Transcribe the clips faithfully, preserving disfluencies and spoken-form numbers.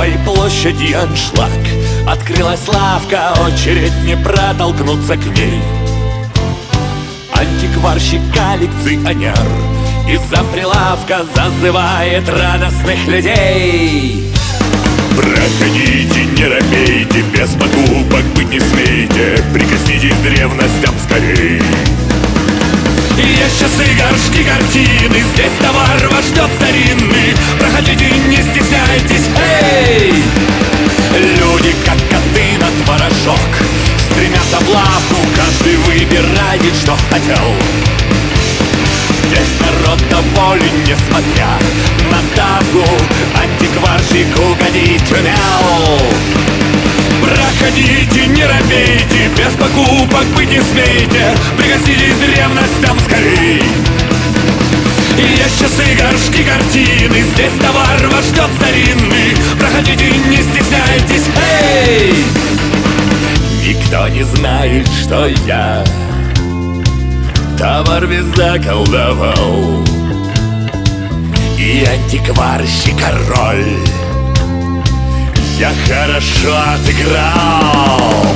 Торговой площади аншлаг. Открылась лавка, очередь не протолкнуться к ней. Антикварщик, коллекционер из-за прилавка зазывает радостных людей. Проходите, не робейте, без покупок быть не смейте, прикоснитесь к древностям скорей. Есть часы, горшки, картины, здесь товар вас ждет старинный. Проходите, не стесняйтесь, эй! Люди, как коты на творожок, стремятся в лавку, каждый выбирает, что хотел. Здесь народ доволен, несмотря на давку, антикварщик угодить умел. Проходите, не робейте, без покупок быть не смейте, прикоснитесь к древностям скорей. Есть часы, горшки, картины, здесь товар вас ждет старинный. Проходите, не стесняйтесь, эй! Никто не знает, что я товар весь заколдовал, и антикварщик король я хорошо отыграл.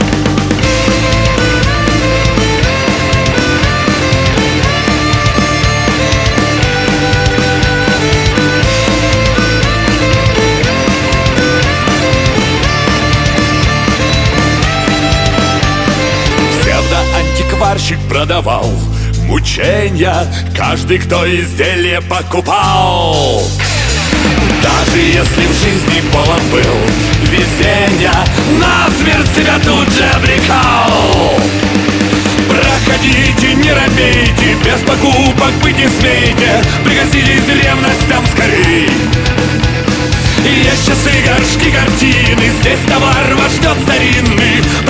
Псевдоантикварщик продавал мученья, каждый, кто изделие покупал. Даже если в жизни полон был везенья, насмерть себя тут же обрекал. Проходите, не робейте, без покупок быть не смейте, прикоснитесь к древностям скорей. Есть часы, горшки, картины, здесь товар вас ждет старинный.